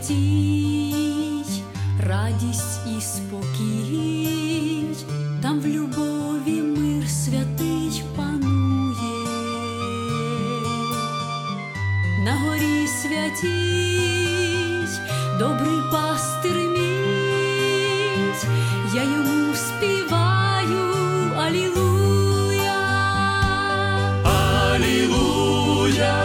святій радість і спокій, там в любові мир святий панує. На горі святій добрий пастир мій, я йому співаю алілуя. Алілуя.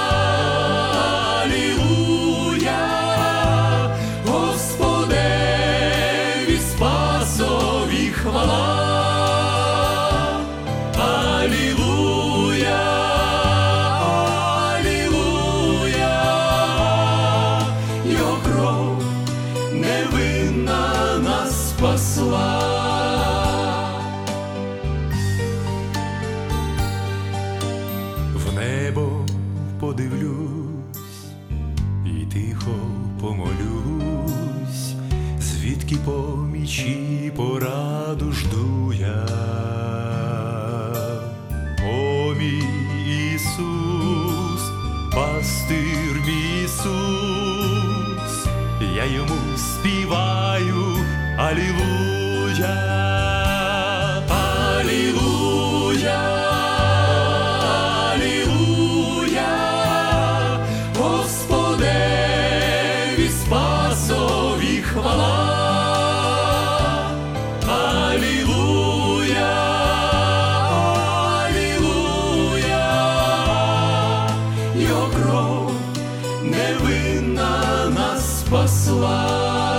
Хвала, алілуя, алілуя, його кров невинна нас спасла. В небо подивлюсь і тихо помолюсь, звідки поміч і пораду жду я. О, мій Ісус, пастир мій Ісус, я йому співаю алілуя, алілуя, алілуя, Господеві Спасові хвала. Алілуя, алілуя, його кров невинна нас спасла.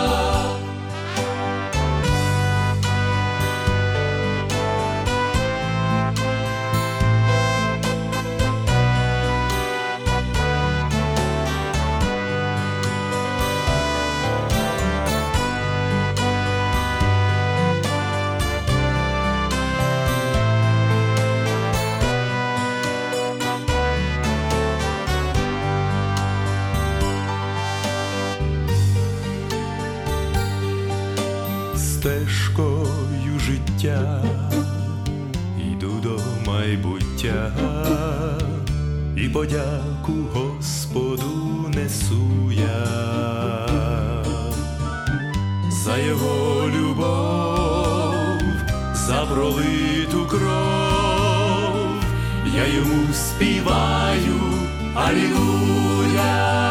Стежкою життя йду до майбуття, і подяку Господу несу я за його любов, за пролиту кров, я йому співаю алілуя.